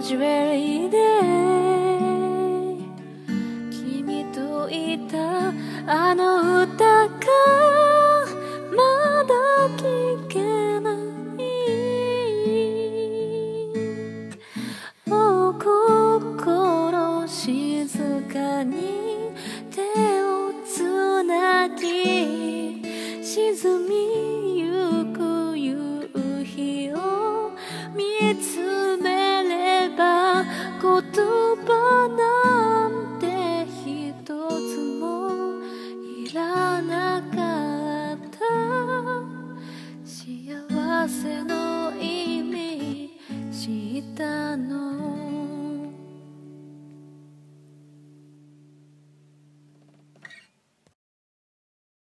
ジュエリーで君といたあの歌がまだ聞けないお心静かに手をつなぎ沈みゆく夕日を見つめれば言葉